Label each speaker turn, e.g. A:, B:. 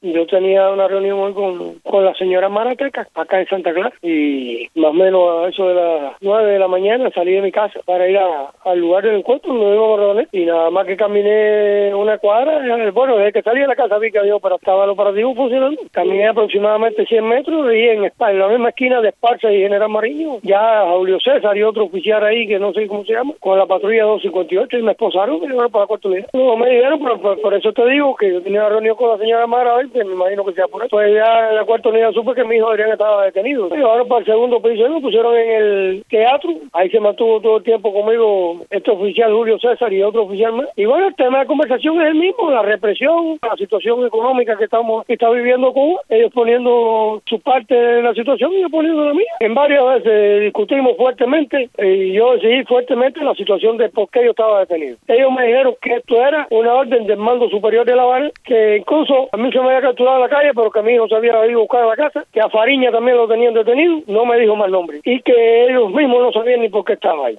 A: Yo tenía una reunión hoy con la señora Marateca, acá en Santa Clara, y más o menos a eso de las 9 de la mañana salí de mi casa para ir al lugar del encuentro donde íbamos a reunir, y nada más que caminé una cuadra, bueno, desde que salí de la casa vi que estaba el operativo funcionando. Caminé aproximadamente 100 metros y en la misma esquina de Esparza y General Mariño, ya Julio César y otro oficial ahí que no sé cómo se llama, con la patrulla 258, y me esposaron y me llevaron para la cuarta unidad. No me dijeron, pero por eso te digo que yo tenía una reunión con la señora Mara hoy, que me imagino que sea por eso. Pues ya en la cuarta unidad supe que mi hijo Adrián estaba detenido. Me llevaron para el segundo piso y me pusieron en el teatro. Ahí se mantuvo todo el tiempo conmigo este oficial Julio César y otro oficial más. Y bueno, el tema de conversación es el mismo, la represión, la situación económica que está viviendo Cuba, ellos poniendo su parte de la situación y yo poniendo la mía. En varias veces discutimos fuertemente y yo exigí fuertemente la situación de por qué yo estaba detenido. Ellos me dijeron que esto era una orden del mando superior de La Habana, que incluso a mí se me había capturado en la calle, pero que mi hijo se había ido a buscar a la casa, que a Fariña también lo tenían detenido, no me dijo más nombre, y que ellos mismos no sabían ni por qué estaba ahí.